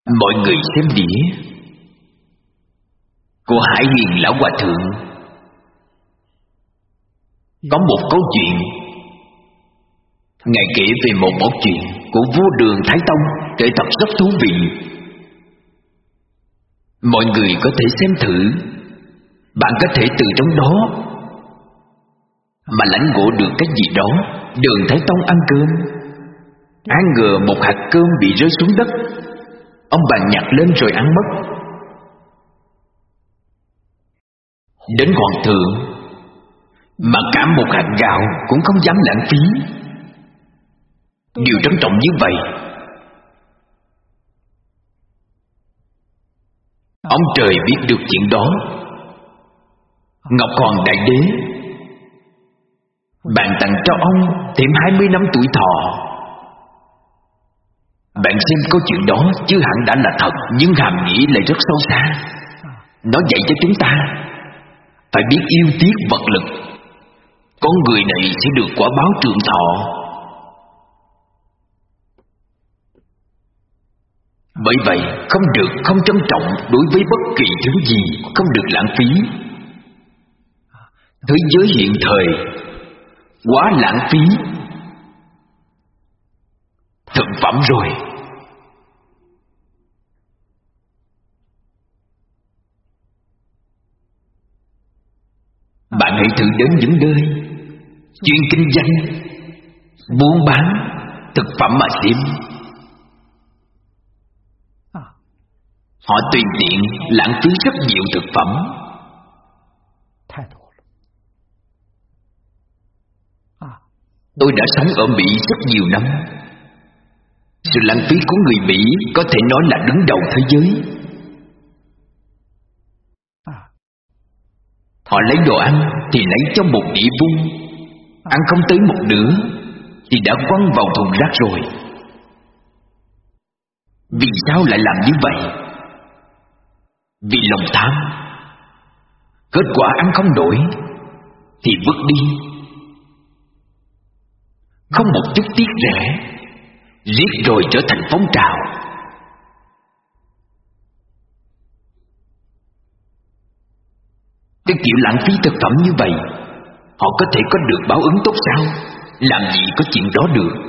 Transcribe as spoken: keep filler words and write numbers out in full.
Mọi người xem đĩa của Hải Hiền Lão Hòa Thượng. Có một câu chuyện, Ngài kể về một mẫu chuyện của vua Đường Thái Tông, kể thật rất thú vị. Mọi người có thể xem thử, bạn có thể từ trong đó mà lãnh ngộ được cái gì đó. Đường Thái Tông ăn cơm, ai ngờ một hạt cơm bị rơi xuống đất. Ông bạn nhặt lên rồi ăn mất. Đến hoàng thượng mà cả một hạt gạo cũng không dám lãng phí. Điều trân trọng như vậy, ông trời biết được chuyện đó. Ngọc Hoàng Đại Đế bạn tặng cho ông thêm hai mươi năm tuổi thọ. Bạn xem câu chuyện đó chứ hẳn đã là thật, nhưng hàm nghĩa lại rất sâu xa. Nó dạy cho chúng ta phải biết yêu tiếc vật lực. Con người này sẽ được quả báo trường thọ. Bởi vậy không được không trân trọng đối với bất kỳ thứ gì, không được lãng phí. Thế giới hiện thời quá lãng phí thực phẩm rồi. Bạn hãy thử đến những nơi chuyên kinh doanh buôn bán thực phẩm mà xem. Họ tùy tiện lãng phí rất nhiều thực phẩm. Tôi đã sống ở Mỹ rất nhiều năm. Sự lãng phí của người Mỹ có thể nói là đứng đầu thế giới. Họ lấy đồ ăn thì lấy trong một đĩa vuông, ăn không tới một nửa thì đã quăng vào thùng rác rồi. Vì sao lại làm như vậy? Vì lòng tham. Kết quả ăn không nổi thì vứt đi, không một chút tiếc rẻ, riết rồi trở thành phong trào. Cái kiểu lãng phí thực phẩm như vậy, họ có thể có được báo ứng tốt sao? Làm gì có chuyện đó được.